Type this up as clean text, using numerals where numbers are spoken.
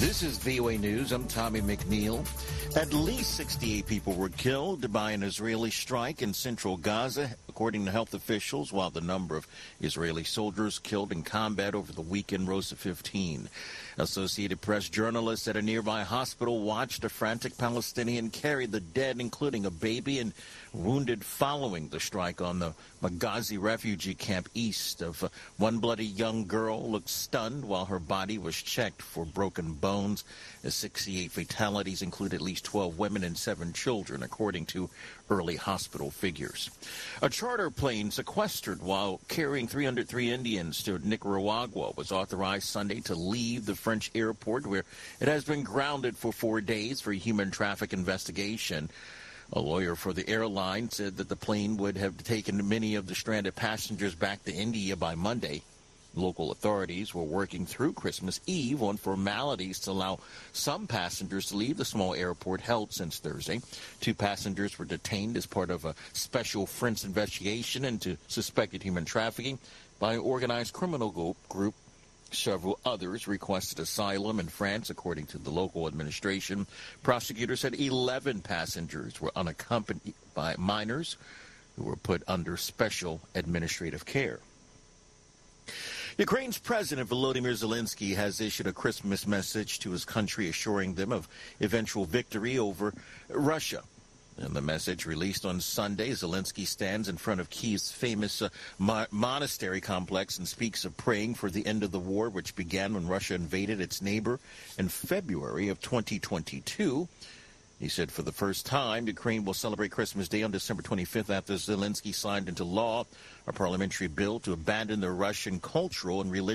This is VOA News. I'm Tommy McNeil. At least 68 people were killed by an Israeli strike in central Gaza, according to health officials, while the number of Israeli soldiers killed in combat over the weekend rose to 15. Associated Press journalists at a nearby hospital watched a frantic Palestinian carry the dead, including a baby and wounded, following the strike on the Maghazi refugee camp east of. One bloody young girl looked stunned while her body was checked for broken bones. The 68 fatalities include at least 12 women and 7 children, according to early hospital figures. A charter plane sequestered while carrying 303 Indians to Nicaragua was authorized Sunday to leave the French airport, where it has been grounded for 4 days for a human traffic investigation. A lawyer for the airline said that the plane would have taken many of the stranded passengers back to India by Monday. Local authorities were working through Christmas Eve on formalities to allow some passengers to leave the small airport held since Thursday. 2 passengers were detained as part of a special French investigation into suspected human trafficking by an organized criminal group. Several others requested asylum in France, according to the local administration. Prosecutors said 11 passengers were unaccompanied by minors who were put under special administrative care. Ukraine's President Volodymyr Zelensky has issued a Christmas message to his country, assuring them of eventual victory over Russia. In the message released on Sunday, Zelensky stands in front of Kyiv's famous monastery complex and speaks of praying for the end of the war, which began when Russia invaded its neighbor in February of 2022. He said for the first time, Ukraine will celebrate Christmas Day on December 25th after Zelensky signed into law a parliamentary bill to abandon the Russian cultural and religious